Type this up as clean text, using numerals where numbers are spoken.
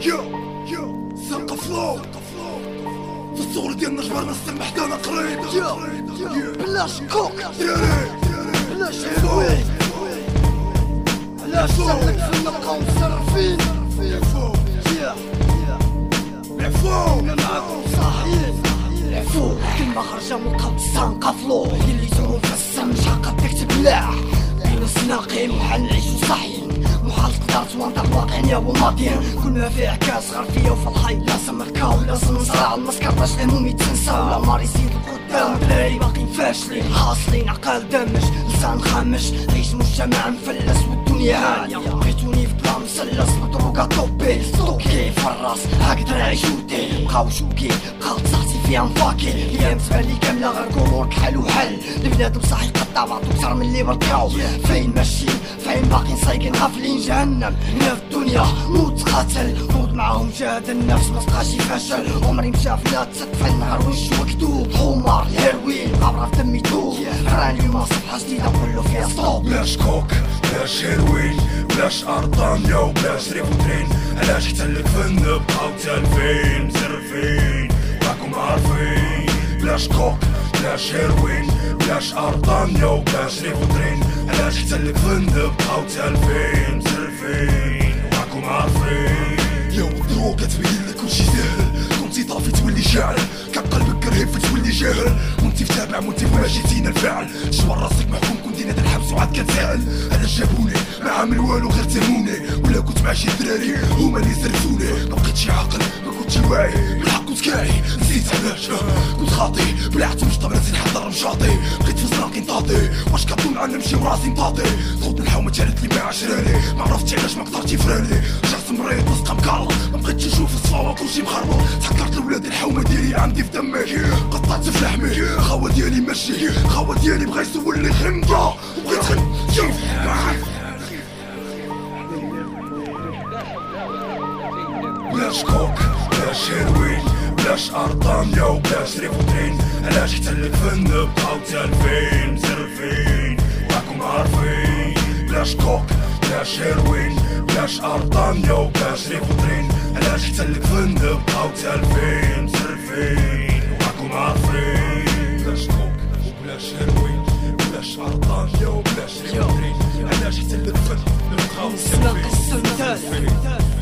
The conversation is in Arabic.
يو سرقة فلو في الصغر ديالنا جبرنا السم حدانا قريب بلاش كوك بلاش هيروين بلاش سلك في النقا ومصرفين العفو معاكم صاحيين العفو كلمة خرجة من قلب الزنقة فلو اللي يسمو في السم شحال تكتب لاح بين السناقين محال نعيشو صاحيين محال تقدر توانطر واقعين وماضيين كل ما فيه عكاس غرفية وفي الحي لازم ركاو لازم نصراع المسكر باش الهموم يتنسى ولا مار يزيد القدام بلاي باقيين فاشلين حاصلين عقال دمج لسان خامش عيش مجتمع مفلس والدنيا هانية بغيتوني في بلا مسلس مضروقة طوبيل ستوكي في الراس هكذا نعيش ودي بقاو شوكي بقاو تصاحتي فيها مفاكي ايام تبالي كاملة غير كورور كحل وحل البنادم صاحي يقطع بعضو كتر من اللي بركاو فين ماشيين فين باقيين سايقين غافلين جهنم هنا في الدنيا موت قاتل نوض معاهم جهاد النفس مسقاش يفشل عمري مشاف لا تسقف النهار وش مكتوب حمار الهيروين غابرة في دمي توب راني ما صفحة جديدة كله فيها ستوب بلاش كوك بلاش هيروين بلاش ارطانيا وبلاش ريفوترين علاش حتى الفن بقاو تالفين مزرفين راكم عارفين بلاش كوك بلاش هيروين بلاش ارطانيا وبلاش ريفوترين علاش حتى الفن بقاو تالفين مزرفين راكم عارفين يا الدروغ كتبين لك كلشي ساهل كنتي طافي تولي شاعر كان قلبك كرهيف تولي جاهل وانتي في تابع وانتي ما جيتينا الفاعل شوار راسك محكوم كنتي نادي الحبس وعاد كتسائل علاش جابوني ما عامل والو غير تهموني ولا كنت مع شي دراري هما اللي زرفوني ما بقيتش عاقل ما كنتش واعي بالحق كنت كاعي نسيت علاش كنت خاطي بلعت مش طبرتي نحضر مشاطي بقيت في زراقي نطاطي واش كطول عنا نمشي وراسي نطاطي خوت الحومه جالت لي ما عشراني ما عرفتش علاش ما قدرتش يفراني رجعت مريض مسقى مكارل ما بقيتش نشوف الصلاة كلشي مخربط تحكرت لولاد الحومه ديالي عندي في دمي قطعت في لحمي خاوة ديالي ماشي خاوة ديالي بغا يسولني خنقه وبغيت شوف بلاش كوك بلاش هيروين بلاش ارطانيا وبلاش ريفوترين علاش حتى الفن بقاو تالفين مزرفين راكم عارفين بلاش كوك بلاش هيروين بلاش ارطانيا وبلاش ريفوترين علاش حتى الفن بقاو تالفين مزرفين راكم عارفين بلاش كوك وبلاش هيروين بلاش ارطانيا وبلاش ريفوترين علاش حتى الفن بقاو تالفين مزرفين